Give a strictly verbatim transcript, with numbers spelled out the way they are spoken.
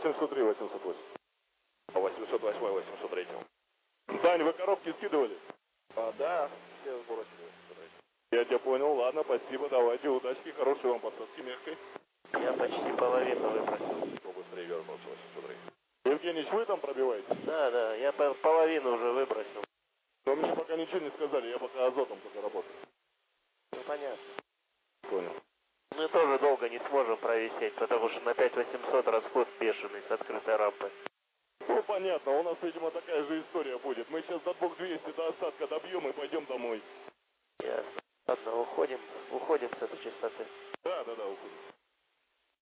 восемьсот три, восемьсот восемь. восемьсот восемь, восемьсот три. Дань, вы коробки скидывали? А, да, все сбросили. Я тебя понял, ладно, спасибо, давайте, удачки, хорошей вам посадки мягкой. Я почти половину выбросил. Что быстрее вернулся, восемьсот три. Евгеньевич, вы там пробиваете? Да, да, я половину уже выбросил. Но мне пока ничего не сказали, я пока азотом только работаю. Ну, понятно. Понял. Мы тоже долго не сможем провисеть, потому что на пять восемьсот расход бешеный с открытой рампы. Ну, понятно, у нас, видимо, такая же история будет. Мы сейчас до двух двухсот до остатка добьем и пойдем домой. Ясно. Ладно, уходим, уходим с этой частоты. Да, да, да, уходим.